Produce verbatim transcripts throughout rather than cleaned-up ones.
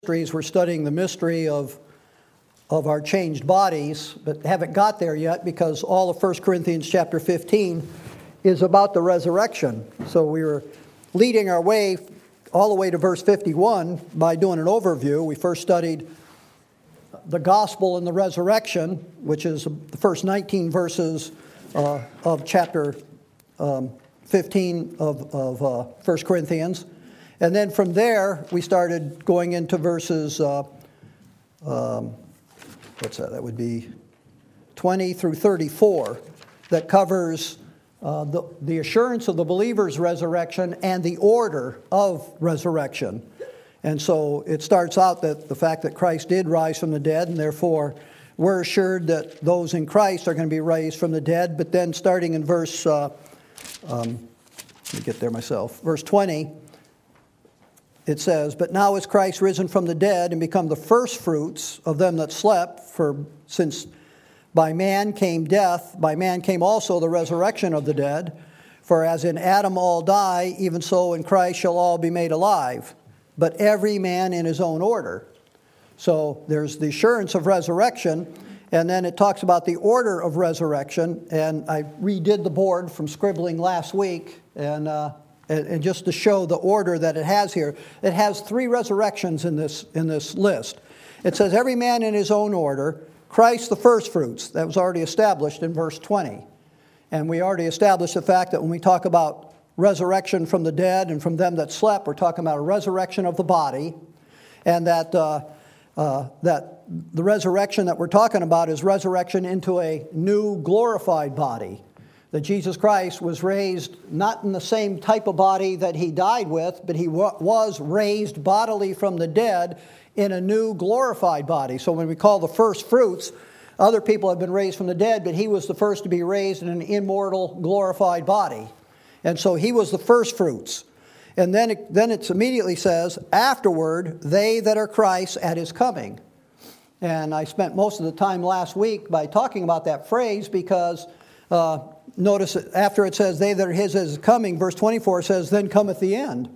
Mysteries. We're studying the mystery of, of our changed bodies, but haven't got there yet because all of First Corinthians chapter fifteen is about the resurrection. So we were leading our way all the way to verse fifty-one by doing an overview. We first studied the gospel and the resurrection, which is the first nineteen verses uh, of chapter um, fifteen of, of uh, First Corinthians. And then from there, we started going into verses, uh, um, what's that? That would be twenty through thirty-four, that covers uh, the, the assurance of the believer's resurrection and the order of resurrection. And so it starts out that the fact that Christ did rise from the dead, and therefore we're assured that those in Christ are going to be raised from the dead. But then starting in verse, uh, um, let me get there myself, verse twenty, it says, "But now is Christ risen from the dead and become the firstfruits of them that slept, for since by man came death, by man came also the resurrection of the dead. For as in Adam all die, even so in Christ shall all be made alive, but every man in his own order." So there's the assurance of resurrection, and then it talks about the order of resurrection. And I redid the board from scribbling last week, and uh, and, and just to show the order that it has here. It has three resurrections in this in this list. It says every man in his own order, Christ the firstfruits. That was already established in verse twenty. And we already established the fact that when we talk about resurrection from the dead and from them that slept, we're talking about a resurrection of the body, and that uh, uh, that the resurrection that we're talking about is resurrection into a new glorified body. That Jesus Christ was raised not in the same type of body that he died with, but he wa- was raised bodily from the dead in a new glorified body. So when we call the first fruits, other people have been raised from the dead, but he was the first to be raised in an immortal glorified body. And so he was the first fruits. And then it, then it immediately says, afterward, they that are Christ at his coming. And I spent most of the time last week by talking about that phrase because uh, notice after it says, they that are his at his coming, verse twenty-four says, then cometh the end.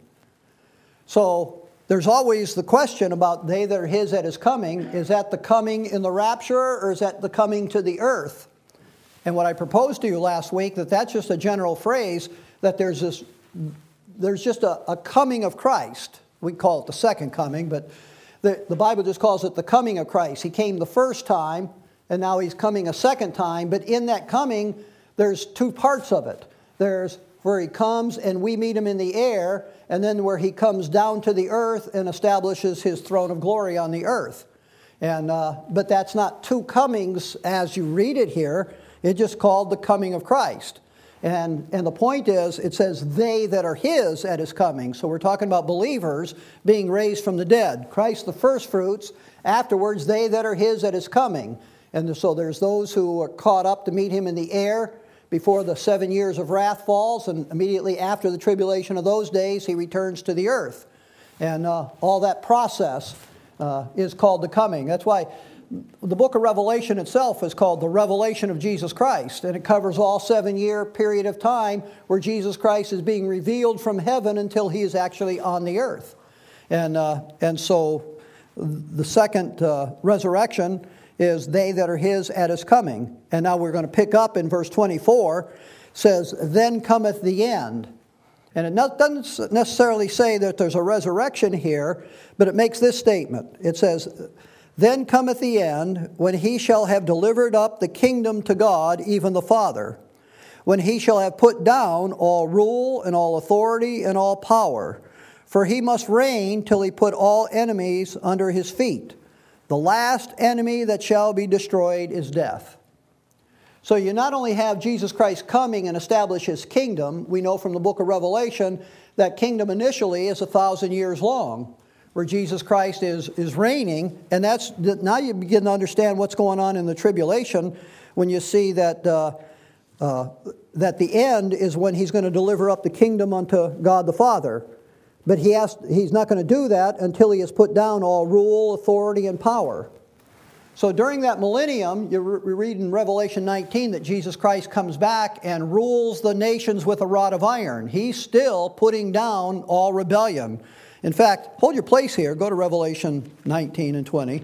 So there's always the question about they that are his at his coming. Is that the coming in the rapture, or is that the coming to the earth? And what I proposed to you last week, that that's just a general phrase, that there's this, there's just a, a coming of Christ. We call it the second coming, but the, the Bible just calls it the coming of Christ. He came the first time, and now he's coming a second time. But in that coming, there's two parts of it. There's where he comes and we meet him in the air, and then where he comes down to the earth and establishes his throne of glory on the earth. And uh, but that's not two comings as you read it here. It's just called the coming of Christ. And, and the point is, it says they that are his at his coming. So we're talking about believers being raised from the dead. Christ the firstfruits, afterwards they that are his at his coming. And so there's those who are caught up to meet him in the air before the seven years of wrath falls, and immediately after the tribulation of those days, he returns to the earth. And uh, all that process uh, is called the coming. That's why the book of Revelation itself is called the Revelation of Jesus Christ, and it covers all seven-year period of time where Jesus Christ is being revealed from heaven until he is actually on the earth. And uh, and so the second uh, resurrection is they that are his at his coming. And now we're going to pick up in verse twenty-four, says, then cometh the end. And it doesn't necessarily say that there's a resurrection here, but it makes this statement. It says, then cometh the end, when he shall have delivered up the kingdom to God, even the Father, when he shall have put down all rule and all authority and all power. For he must reign till he put all enemies under his feet. The last enemy that shall be destroyed is death. So you not only have Jesus Christ coming and establish his kingdom, we know from the book of Revelation that kingdom initially is a thousand years long, where Jesus Christ is, is reigning. And that's now you begin to understand what's going on in the tribulation when you see that, uh, uh, that the end is when he's going to deliver up the kingdom unto God the Father. But he has, he's not going to do that until he has put down all rule, authority, and power. So during that millennium, you re- read in Revelation nineteen that Jesus Christ comes back and rules the nations with a rod of iron. He's still putting down all rebellion. In fact, hold your place here. Go to Revelation nineteen and twenty.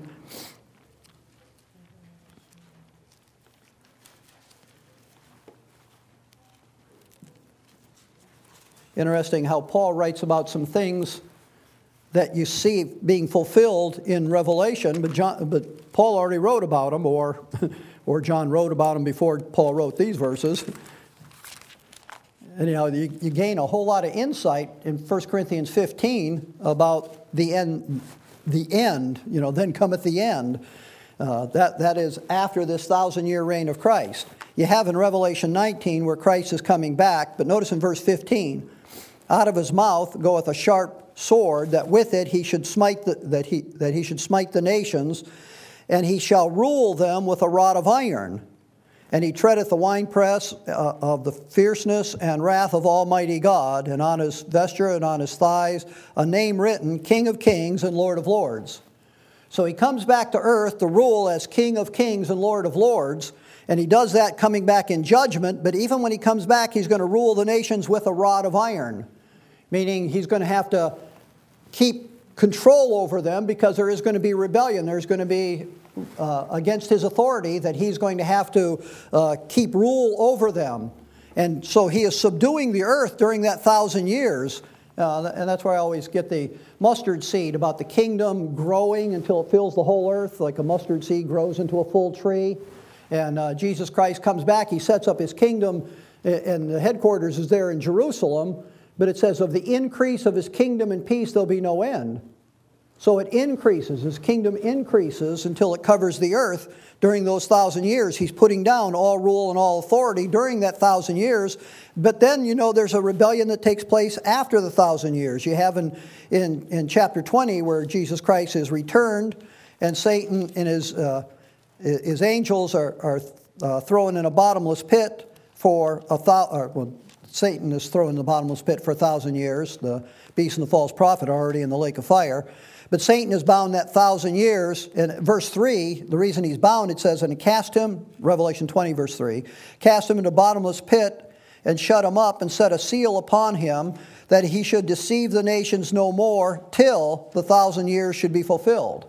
Interesting how Paul writes about some things that you see being fulfilled in Revelation, but, John, but Paul already wrote about them, or, or John wrote about them before Paul wrote these verses. And you know, you, you gain a whole lot of insight in First Corinthians fifteen about the end, the end, you know, then cometh the end. Uh, that, that is after this thousand-year reign of Christ. You have in Revelation nineteen where Christ is coming back, but notice in verse fifteen, out of his mouth goeth a sharp sword, that with it he should smite the, that he that he should smite the nations, and he shall rule them with a rod of iron. And he treadeth the winepress uh, of the fierceness and wrath of Almighty God, and on his vesture and on his thighs a name written, King of Kings and Lord of Lords. So he comes back to earth to rule as King of Kings and Lord of Lords, and he does that coming back in judgment, but even when he comes back, he's going to rule the nations with a rod of iron, meaning he's going to have to keep control over them because there is going to be rebellion. There's going to be, uh, against his authority, that he's going to have to uh, keep rule over them. And so he is subduing the earth during that thousand years. Uh, and that's where I always get the mustard seed about the kingdom growing until it fills the whole earth, like a mustard seed grows into a full tree. And uh, Jesus Christ comes back, he sets up his kingdom, and the headquarters is there in Jerusalem. But it says, of the increase of his kingdom and peace there'll be no end. So it increases, his kingdom increases until it covers the earth during those thousand years. He's putting down all rule and all authority during that thousand years. But then, you know, there's a rebellion that takes place after the thousand years. You have in, in, in chapter twenty where Jesus Christ is returned, and Satan and his, uh, his angels are, are uh, thrown in a bottomless pit for a thousand... Well, Satan is thrown in the bottomless pit for a thousand years. The beast and the false prophet are already in the lake of fire. But Satan is bound that thousand years. In verse three, the reason he's bound, it says, and he cast him, Revelation twenty, verse three, cast him into a bottomless pit and shut him up and set a seal upon him that he should deceive the nations no more till the thousand years should be fulfilled.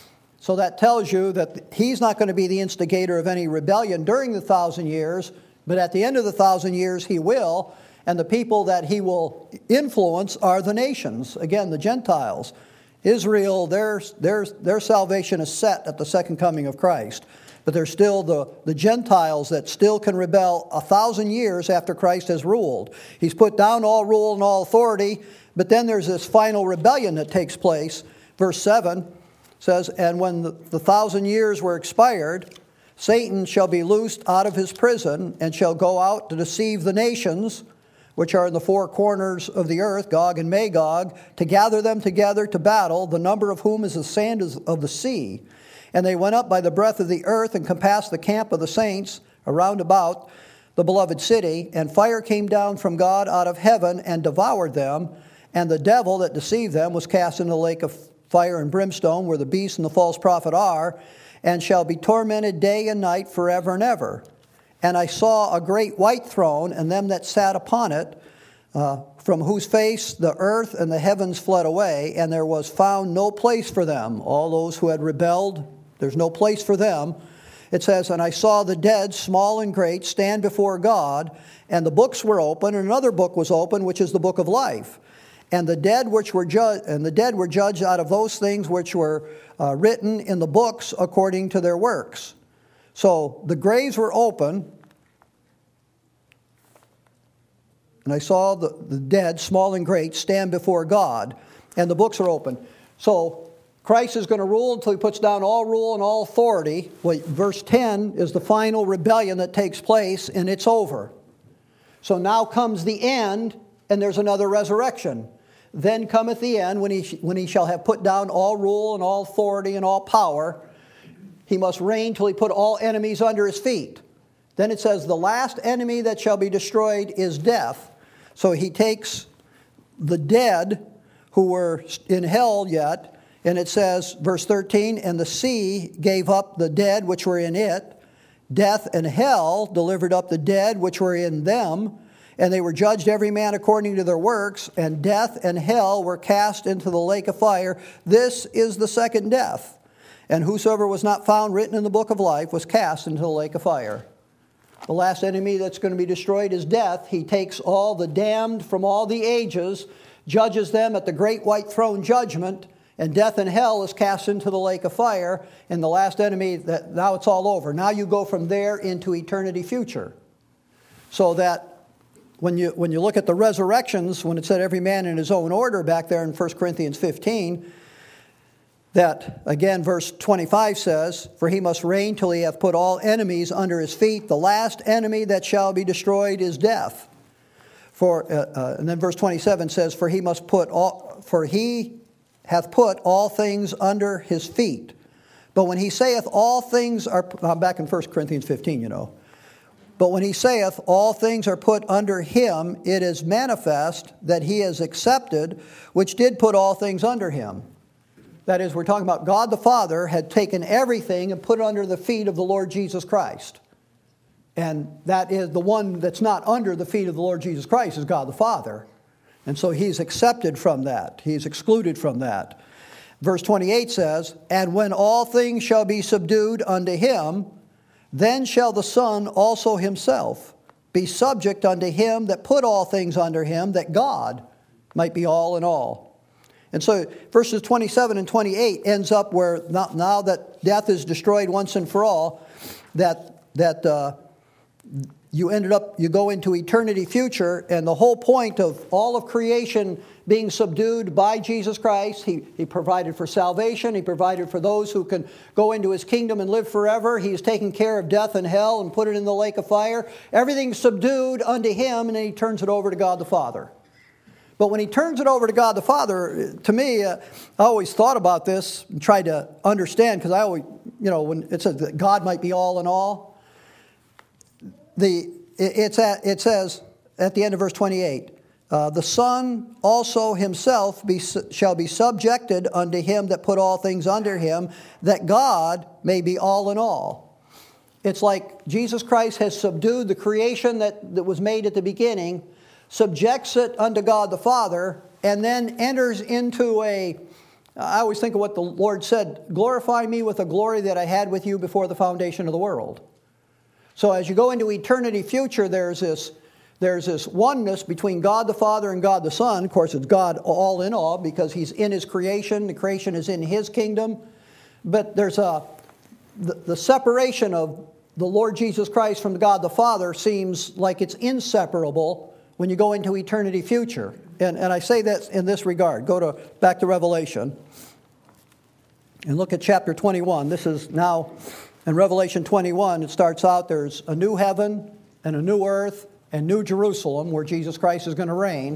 So that tells you that he's not going to be the instigator of any rebellion during the thousand years, but at the end of the thousand years, he will, and the people that he will influence are the nations. Again, the Gentiles. Israel, their, their, their salvation is set at the second coming of Christ. But there's still the, the Gentiles that still can rebel a thousand years after Christ has ruled. He's put down all rule and all authority, but then there's this final rebellion that takes place. Verse seven says, and when the, the thousand years were expired, Satan shall be loosed out of his prison and shall go out to deceive the nations, which are in the four corners of the earth, Gog and Magog, to gather them together to battle, the number of whom is the sand of the sea. And they went up by the breadth of the earth and compassed the camp of the saints around about the beloved city. And fire came down from God out of heaven and devoured them. And the devil that deceived them was cast into the lake of fire and brimstone, where the beast and the false prophet are, and shall be tormented day and night forever and ever. And I saw a great white throne, and them that sat upon it, uh, from whose face the earth and the heavens fled away, and there was found no place for them. All those who had rebelled, there's no place for them. It says, and I saw the dead, small and great, stand before God, and the books were open, and another book was open, which is the book of life. And the dead which were judged, and the dead were judged out of those things which were uh, written in the books according to their works. So the graves were open, and I saw the, the dead, small and great, stand before God, and the books are open. So Christ is going to rule until he puts down all rule and all authority. Well, verse ten is the final rebellion that takes place, and it's over. So now comes the end, and there's another resurrection. Then cometh the end, when he, when he shall have put down all rule and all authority and all power. He must reign till he put all enemies under his feet. Then it says, the last enemy that shall be destroyed is death. So he takes the dead who were in hell yet, and it says, verse thirteen, and the sea gave up the dead which were in it. Death and hell delivered up the dead which were in them. And they were judged every man according to their works, and death and hell were cast into the lake of fire. This is the second death. And whosoever was not found written in the book of life was cast into the lake of fire. The last enemy that's going to be destroyed is death. He takes all the damned from all the ages, judges them at the great white throne judgment, and death and hell is cast into the lake of fire. And the last enemy, that now it's all over. Now you go from there into eternity future. So that When you, when you look at the resurrections, when it said every man in his own order back there in First Corinthians fifteen, that, again, verse twenty-five says, for he must reign till he hath put all enemies under his feet. The last enemy that shall be destroyed is death. For, uh, uh, and then verse twenty-seven says, for he must put all, for he hath put all things under his feet. But when he saith all things are, I'm back in First Corinthians fifteen, you know. But when he saith, all things are put under him, it is manifest that he is accepted, which did put all things under him. That is, we're talking about God the Father had taken everything and put it under the feet of the Lord Jesus Christ. And that is the one that's not under the feet of the Lord Jesus Christ is God the Father. And so he's accepted from that. He's excluded from that. Verse twenty-eight says, and when all things shall be subdued unto him, then shall the Son also himself be subject unto him that put all things under him, that God might be all in all. And so verses twenty-seven and twenty-eight ends up where now, now that death is destroyed once and for all, that that uh, you ended up, you go into eternity future, and the whole point of all of creation being subdued by Jesus Christ, he, he provided for salvation, he provided for those who can go into his kingdom and live forever. He's taken care of death and hell and put it in the lake of fire. Everything's subdued unto him, and then he turns it over to God the Father. But when he turns it over to God the Father, to me, uh, I always thought about this and tried to understand, because I always, you know, when it says that God might be all in all, the it's at, it says at the end of verse twenty-eight, uh, the Son also himself be, shall be subjected unto him that put all things under him, that God may be all in all. It's like Jesus Christ has subdued the creation that, that was made at the beginning, subjects it unto God the Father, and then enters into a, I always think of what the Lord said, glorify me with the glory that I had with you before the foundation of the world. So as you go into eternity future, there's this, there's this oneness between God the Father and God the Son. Of course, it's God all in all because he's in his creation. The creation is in his kingdom. But there's a, the, the separation of the Lord Jesus Christ from God the Father seems like it's inseparable when you go into eternity future. And, and I say that in this regard. Go to back to Revelation and look at chapter twenty-one. This is now in Revelation twenty-one. It starts out, there's a new heaven and a new earth and New Jerusalem where Jesus Christ is going to reign.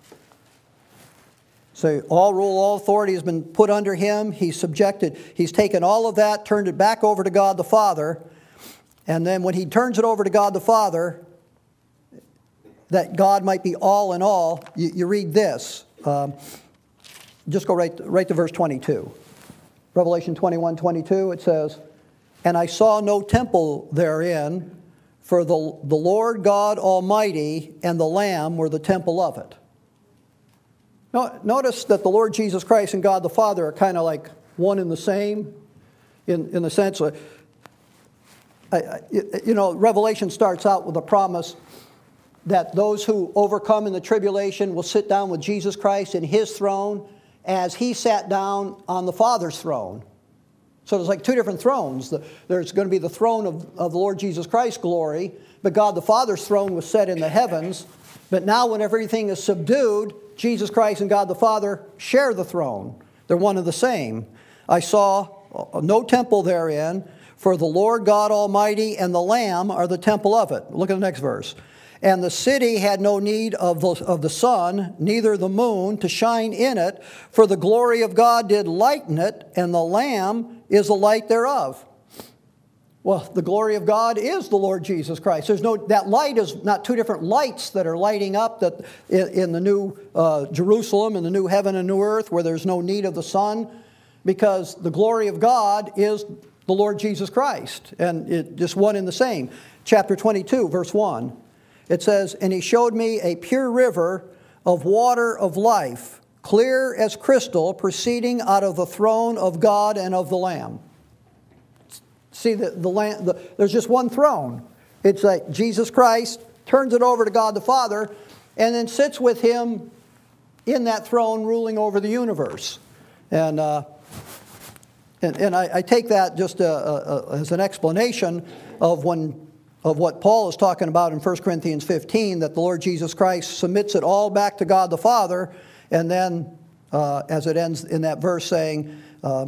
So all rule, all authority has been put under him. He's subjected, he's taken all of that, turned it back over to God the Father. And then when he turns it over to God the Father, that God might be all in all, you, you read this. Um, just go right, right to verse twenty-two. Revelation twenty-one, twenty-two, it says, and I saw no temple therein, for the, the Lord God Almighty and the Lamb were the temple of it. Now, notice that the Lord Jesus Christ and God the Father are kind of like one and the same, in, in the sense of, I, I, you know, Revelation starts out with a promise that those who overcome in the tribulation will sit down with Jesus Christ in his throne as he sat down on the Father's throne. So there's like two different thrones. There's going to be the throne of, of the Lord Jesus Christ's glory, but God the Father's throne was set in the heavens. But now when everything is subdued, Jesus Christ and God the Father share the throne. They're one and the same. I saw no temple therein, for the Lord God Almighty and the Lamb are the temple of it. Look at the next verse. And the city had no need of the, of the sun, neither the moon, to shine in it, for the glory of God did lighten it, and the Lamb is the light thereof. Well, the glory of God is the Lord Jesus Christ. There's no, that light is not two different lights that are lighting up that in, in the new uh, Jerusalem, in the new heaven and new earth, where there's no need of the sun, because the glory of God is the Lord Jesus Christ, and it just one and the same. Chapter twenty-two, verse one. It says, and he showed me a pure river of water of life, clear as crystal, proceeding out of the throne of God and of the Lamb. See, the, the, the, there's just one throne. It's like Jesus Christ turns it over to God the Father and then sits with him in that throne ruling over the universe. And uh, and, and I, I take that just uh, uh, as an explanation of when of what Paul is talking about in First Corinthians fifteen, that the Lord Jesus Christ submits it all back to God the Father, and then uh, as it ends in that verse saying, uh,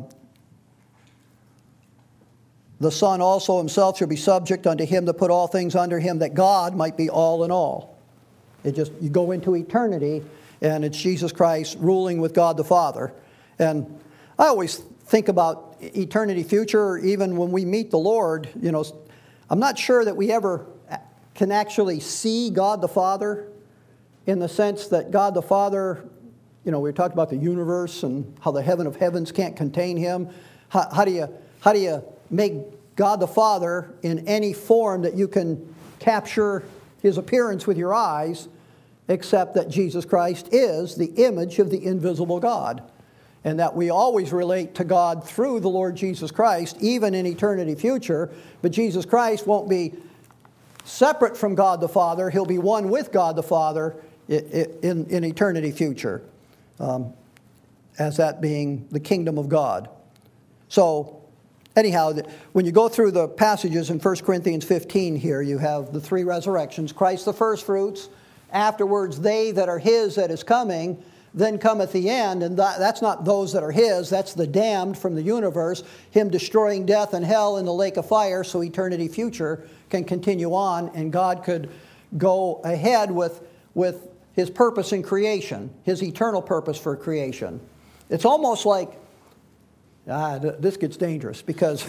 the Son also himself shall be subject unto him that put all things under him, that God might be all in all. It just, you go into eternity, and it's Jesus Christ ruling with God the Father. And I always think about eternity future, even when we meet the Lord, you know, I'm not sure that we ever can actually see God the Father, in the sense that God the Father, you know, we talked about the universe and how the heaven of heavens can't contain him. How, how do you, how do you make God the Father in any form that you can capture his appearance with your eyes, except that Jesus Christ is the image of the invisible God, and that we always relate to God through the Lord Jesus Christ, even in eternity future. But Jesus Christ won't be separate from God the Father. He'll be one with God the Father in, in eternity future, um, as that being the kingdom of God. So anyhow, when you go through the passages in First Corinthians fifteen here, you have the three resurrections. Christ the first fruits, afterwards they that are his that is coming, then cometh the end, and that, that's not those that are his, that's the damned from the universe, him destroying death and hell in the lake of fire, so eternity future can continue on, and God could go ahead with, with his purpose in creation, his eternal purpose for creation. It's almost like, ah, this gets dangerous, because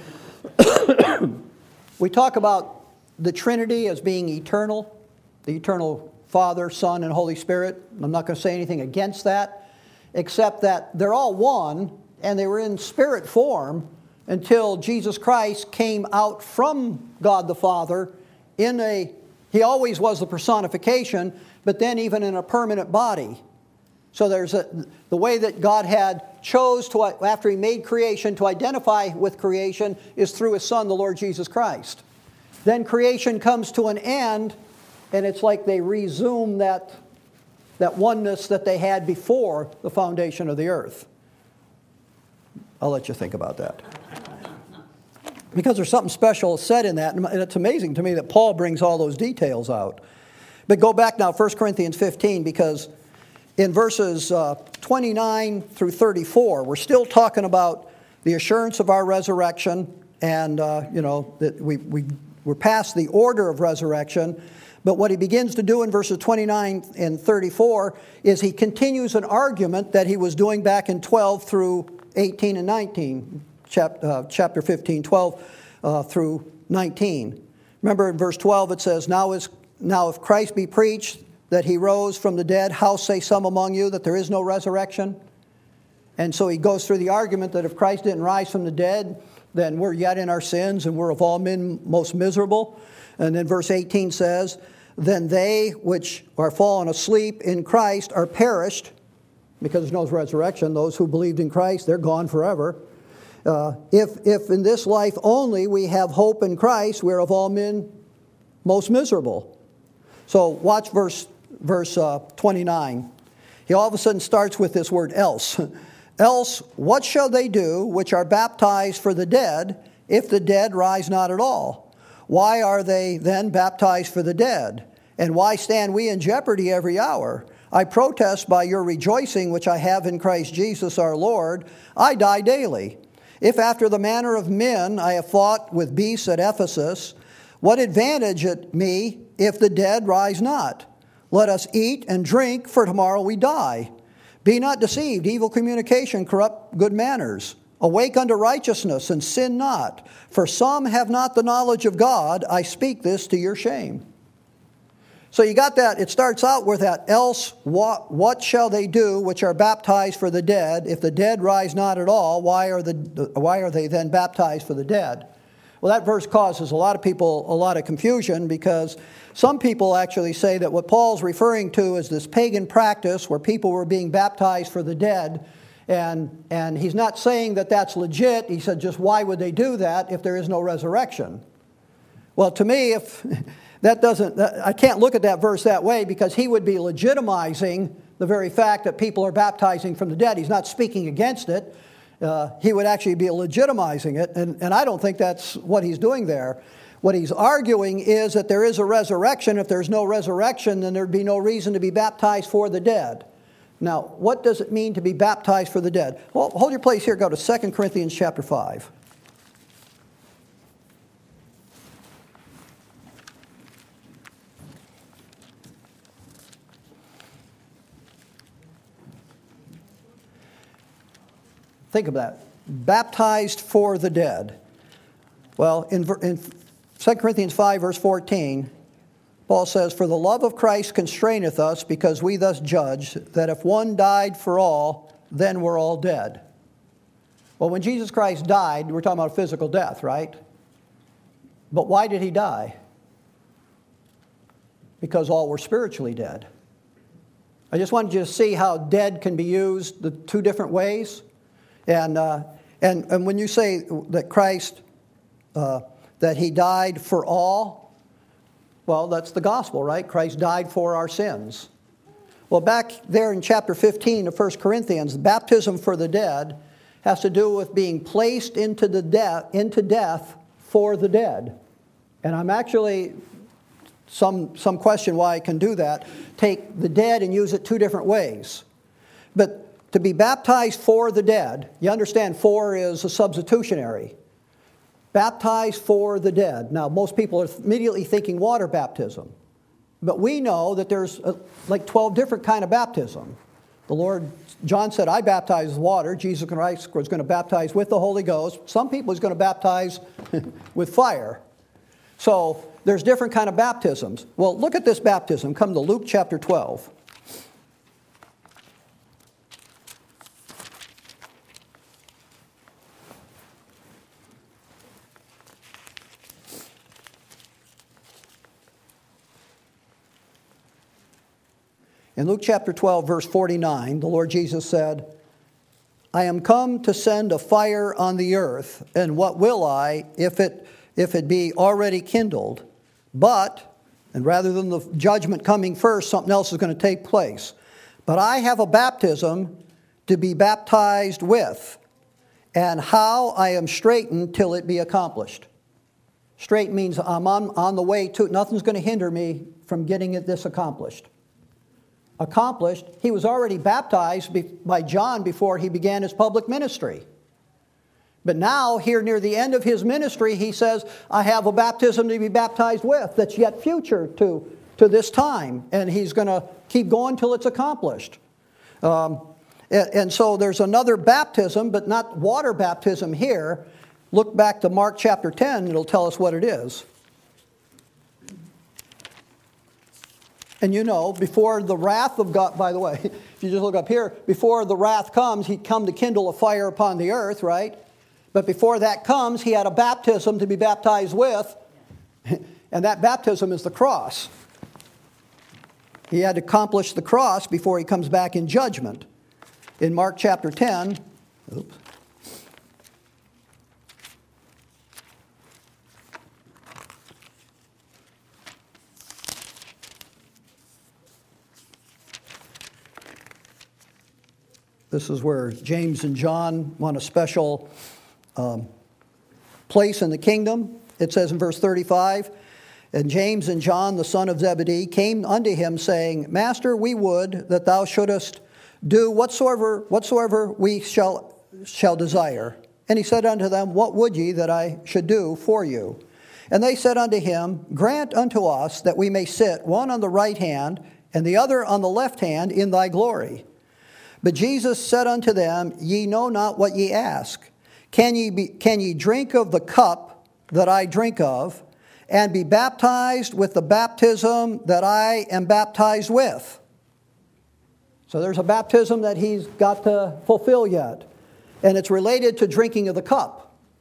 we talk about the Trinity as being eternal, the eternal Father, Son, and Holy Spirit. I'm not going to say anything against that, except that they're all one, and they were in spirit form until Jesus Christ came out from God the Father in a, he always was the personification, but then even in a permanent body. So there's a, the way that God had chose to, after he made creation, to identify with creation is through his Son, the Lord Jesus Christ. Then creation comes to an end, and it's like they resume that, that oneness that they had before the foundation of the earth. I'll let you think about that. Because there's something special said in that, and it's amazing to me that Paul brings all those details out. But go back now, First Corinthians fifteen, because in verses uh, twenty-nine through thirty-four, we're still talking about the assurance of our resurrection, and, uh, you know, that we, we, we're past the order of resurrection. But what he begins to do in verses twenty-nine and thirty-four is he continues an argument that he was doing back in twelve through eighteen and nineteen, chap, uh, chapter fifteen, twelve uh, through nineteen. Remember in verse twelve it says, now, is, now if Christ be preached that he rose from the dead, how say some among you that there is no resurrection? And so he goes through the argument that if Christ didn't rise from the dead, then we're yet in our sins and we're of all men most miserable. And then verse eighteen says, then they which are fallen asleep in Christ are perished, because there's no resurrection. Those who believed in Christ, they're gone forever. Uh, if, if in this life only we have hope in Christ, we're of all men most miserable. So watch verse, verse uh, twenty-nine. He all of a sudden starts with this word else. Else, what shall they do which are baptized for the dead, if the dead rise not at all? Why are they then baptized for the dead? And why stand we in jeopardy every hour? I protest by your rejoicing which I have in Christ Jesus our Lord, I die daily. If after the manner of men I have fought with beasts at Ephesus, what advantage it me if the dead rise not? Let us eat and drink, for tomorrow we die. Be not deceived, evil communication corrupt good manners. Awake unto righteousness and sin not. For some have not the knowledge of God. I speak this to your shame. So you got that. It starts out with that. Else what, what shall they do which are baptized for the dead? If the dead rise not at all, why are, the, why are they then baptized for the dead? Well, that verse causes a lot of people a lot of confusion, because some people actually say that what Paul's referring to is this pagan practice where people were being baptized for the dead. And, and he's not saying that that's legit. He said, just why would they do that if there is no resurrection? Well, to me, if that doesn't, I can't look at that verse that way, because he would be legitimizing the very fact that people are baptizing from the dead. He's not speaking against it. Uh, he would actually be legitimizing it, and, and I don't think that's what he's doing there. What he's arguing is that there is a resurrection. If there's no resurrection, then there'd be no reason to be baptized for the dead. Now, what does it mean to be baptized for the dead? Well, hold your place here. Go to Second Corinthians chapter five. Think of that. Baptized for the dead. Well, in, in Second Corinthians five, verse fourteen, Paul says, "For the love of Christ constraineth us, because we thus judge, that if one died for all, then we're all dead." Well, when Jesus Christ died, we're talking about physical death, right? But why did he die? Because all were spiritually dead. I just wanted you to see how dead can be used the two different ways. And, uh, and, and when you say that Christ, uh, that he died for all, well, that's the gospel, right? Christ died for our sins. Well, back there in chapter fifteen of First Corinthians, baptism for the dead has to do with being placed into the death, into death for the dead. And I'm actually, some, some question why I can do that, take the dead and use it two different ways. But to be baptized for the dead, you understand for is a substitutionary. Baptized for the dead. Now, most people are immediately thinking water baptism. But we know that there's uh, like twelve different kind of baptism. The Lord, John said, "I baptize with water." Jesus Christ was going to baptize with the Holy Ghost. Some people he's going to baptize with fire. So there's different kind of baptisms. Well, look at this baptism. Come to Luke chapter twelve. In Luke chapter twelve, verse forty-nine, the Lord Jesus said, "I am come to send a fire on the earth, and what will I, if it, if it be already kindled? But," and rather than the judgment coming first, something else is going to take place. "But I have a baptism to be baptized with, and how I am straitened till it be accomplished." Straight means I'm on, on the way to it. Nothing's going to hinder me from getting it, this accomplished. Accomplished, he was already baptized by John before he began his public ministry. But now, here near the end of his ministry, he says, "I have a baptism to be baptized with that's yet future to, to this time." And he's going to keep going till it's accomplished. Um, and, and so there's another baptism, but not water baptism here. Look back to Mark chapter ten, it'll tell us what it is. And you know, before the wrath of God, by the way, if you just look up here, before the wrath comes, he'd come to kindle a fire upon the earth, right? But before that comes, he had a baptism to be baptized with, and that baptism is the cross. He had to accomplish the cross before he comes back in judgment. In Mark chapter ten, oops. This is where James and John want a special um, place in the kingdom. It says in verse thirty-five, "And James and John, the son of Zebedee, came unto him, saying, Master, we would that thou shouldest do whatsoever whatsoever we shall, shall desire. And he said unto them, What would ye that I should do for you? And they said unto him, Grant unto us that we may sit, one on the right hand, and the other on the left hand, in thy glory. But Jesus said unto them, Ye know not what ye ask. Can ye, be, can ye drink of the cup that I drink of, and be baptized with the baptism that I am baptized with?" So there's a baptism that he's got to fulfill yet. And it's related to drinking of the cup.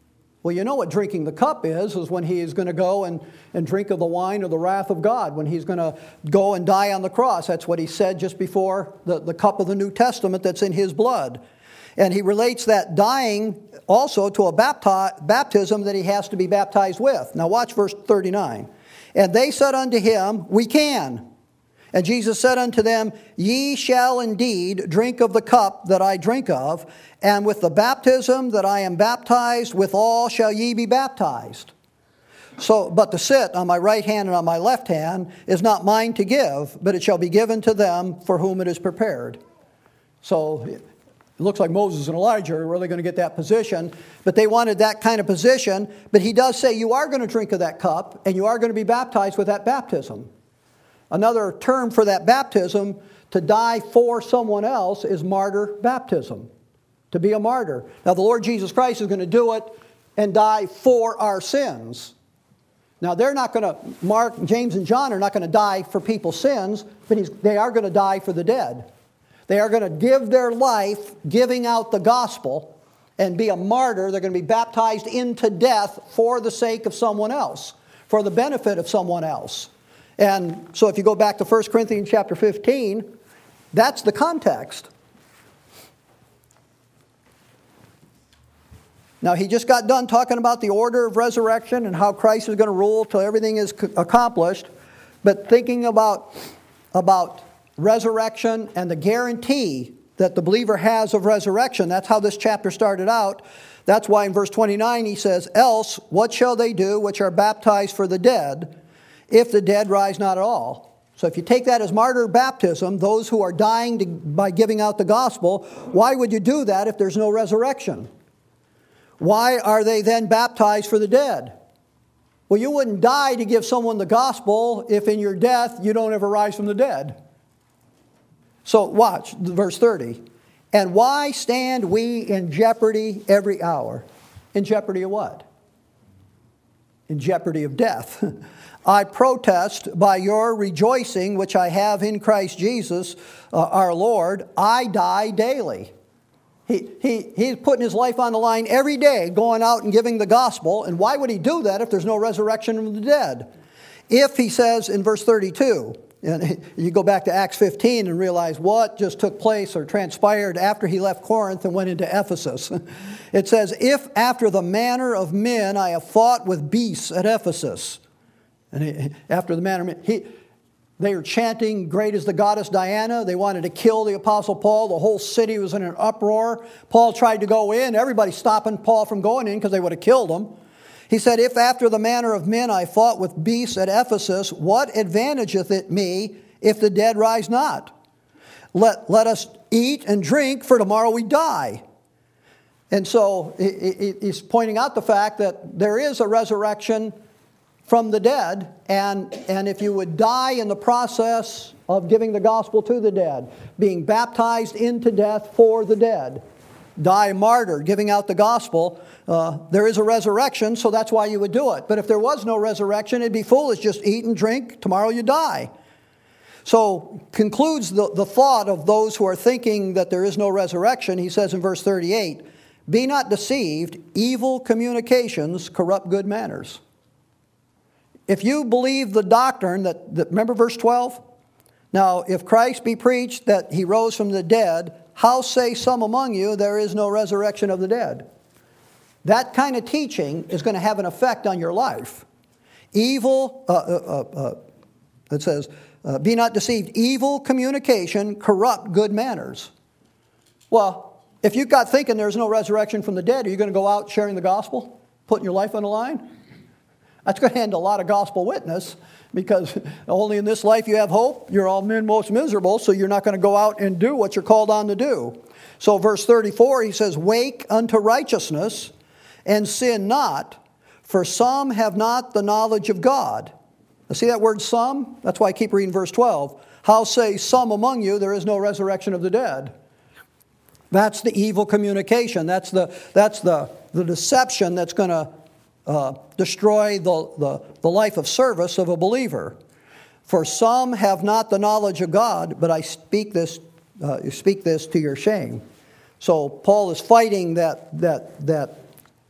Well, you know what drinking the cup is, is when he is going to go and, and drink of the wine of the wrath of God, when he's going to go and die on the cross. That's what he said just before the, the cup of the New Testament that's in his blood. And he relates that dying also to a bapti- baptism that he has to be baptized with. Now watch verse thirty-nine. And they said unto him, we can. And Jesus said unto them, ye shall indeed drink of the cup that I drink of, and with the baptism that I am baptized, withal shall ye be baptized. So, but to sit on my right hand and on my left hand is not mine to give, but it shall be given to them for whom it is prepared. So it looks like Moses and Elijah are really going to get that position, but they wanted that kind of position. But he does say you are going to drink of that cup, and you are going to be baptized with that baptism. Another term for that baptism, to die for someone else, is martyr baptism. To be a martyr. Now the Lord Jesus Christ is going to do it and die for our sins. Now they're not going to, Mark, James and John are not going to die for people's sins, but he's, they are going to die for the dead. They are going to give their life giving out the gospel and be a martyr. They're going to be baptized into death for the sake of someone else, for the benefit of someone else. And so if you go back to First Corinthians chapter fifteen, that's the context. Now he just got done talking about the order of resurrection and how Christ is going to rule till everything is accomplished. But thinking about, about resurrection and the guarantee that the believer has of resurrection, that's how this chapter started out. That's why in verse twenty-nine he says, else what shall they do which are baptized for the dead, if the dead rise not at all? So if you take that as martyr baptism, those who are dying to, by giving out the gospel, why would you do that if there's no resurrection? Why are they then baptized for the dead? Well, you wouldn't die to give someone the gospel if in your death you don't ever rise from the dead. So watch verse thirty. And why stand we in jeopardy every hour? In jeopardy of what? In jeopardy of death. I protest by your rejoicing, which I have in Christ Jesus, uh, our Lord, I die daily. He, he, he's putting his life on the line every day, going out and giving the gospel. And why would he do that if there's no resurrection from the dead? If, he says in verse thirty-two, and you go back to Acts fifteen and realize what just took place or transpired after he left Corinth and went into Ephesus. It says, if after the manner of men I have fought with beasts at Ephesus. And he, after the manner of men, he, they were chanting, great is the goddess Diana. They wanted to kill the Apostle Paul. The whole city was in an uproar. Paul tried to go in. Everybody stopping Paul from going in because they would have killed him. He said, if after the manner of men I fought with beasts at Ephesus, what advantageth it me if the dead rise not? Let, let us eat and drink, for tomorrow we die. And so he's pointing out the fact that there is a resurrection from the dead, and, and if you would die in the process of giving the gospel to the dead, being baptized into death for the dead, die martyr, giving out the gospel, uh, there is a resurrection, so that's why you would do it. But if there was no resurrection, it'd be foolish, just eat and drink, tomorrow you die. So concludes the, the thought of those who are thinking that there is no resurrection. He says in verse thirty-eight, be not deceived, evil communications corrupt good manners. If you believe the doctrine that, that, remember verse twelve? Now, if Christ be preached that he rose from the dead, how say some among you there is no resurrection of the dead? That kind of teaching is going to have an effect on your life. Evil, uh, uh, uh, it says, uh, be not deceived, evil communication corrupt good manners. Well, if you've got thinking there's no resurrection from the dead, are you going to go out sharing the gospel, putting your life on the line? That's going to end a lot of gospel witness, because only in this life you have hope. You're all men most miserable, so you're not going to go out and do what you're called on to do. So verse thirty-four, he says, wake unto righteousness and sin not, for some have not the knowledge of God. Now see that word some? That's why I keep reading verse twelve. How say some among you there is no resurrection of the dead? That's the evil communication. That's the, that's the, the deception that's going to Uh, destroy the, the, the life of service of a believer. For some have not the knowledge of God, but I speak this, uh, speak this to your shame. So Paul is fighting that, that, that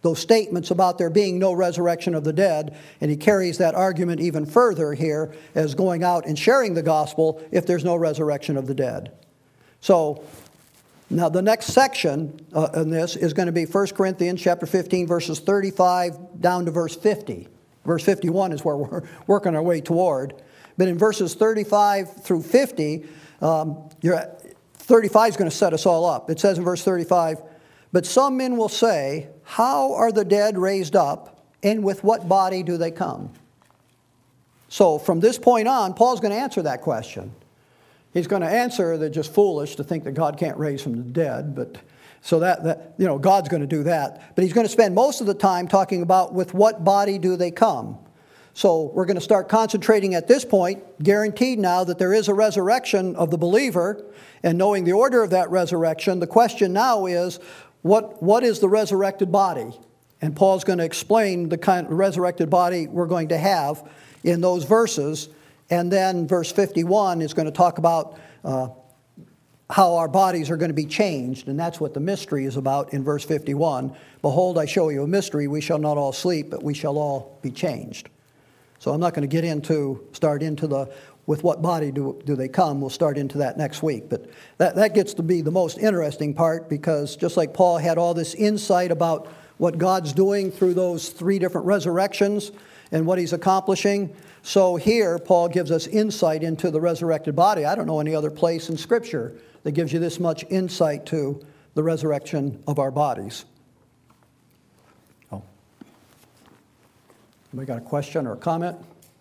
those statements about there being no resurrection of the dead, and he carries that argument even further here as going out and sharing the gospel if there's no resurrection of the dead. So now the next section uh, in this is going to be First Corinthians chapter fifteen, verses thirty-five down to verse fifty. Verse fifty-one is where we're working our way toward. But in verses thirty-five through fifty, um, you're at, thirty-five is going to set us all up. It says in verse thirty-five, "But some men will say, how are the dead raised up, and with what body do they come?" So from this point on, Paul's going to answer that question. He's going to answer that just foolish to think that God can't raise from the dead, but so that, that you know, God's going to do that. But he's going to spend most of the time talking about with what body do they come. So we're going to start concentrating at this point, guaranteed now that there is a resurrection of the believer, and knowing the order of that resurrection, the question now is, what, what is the resurrected body? And Paul's going to explain the kind of resurrected body we're going to have in those verses. And then verse fifty-one is going to talk about uh, how our bodies are going to be changed. And that's what the mystery is about in verse fifty-one. "Behold, I show you a mystery. We shall not all sleep, but we shall all be changed." So I'm not going to get into, start into the, with what body do, do they come. We'll start into that next week. But that, that gets to be the most interesting part, because just like Paul had all this insight about what God's doing through those three different resurrections and what he's accomplishing, so here Paul gives us insight into the resurrected body. I don't know any other place in Scripture that gives you this much insight to the resurrection of our bodies. Oh. Anybody got a question or a comment?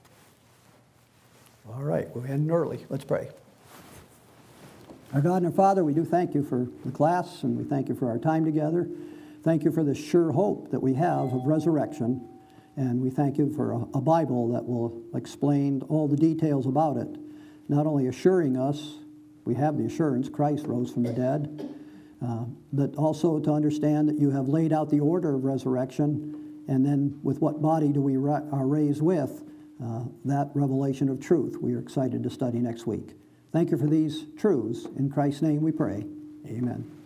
All right, we're ending early. Let's pray. Our God and our Father, we do thank you for the class, and we thank you for our time together. Thank you for the sure hope that we have of resurrection. And we thank you for a, a Bible that will explain all the details about it, not only assuring us, we have the assurance Christ rose from the dead, uh, but also to understand that you have laid out the order of resurrection, and then with what body do we ra- are raised with, uh, that revelation of truth we are excited to study next week. Thank you for these truths. In Christ's name we pray. Amen.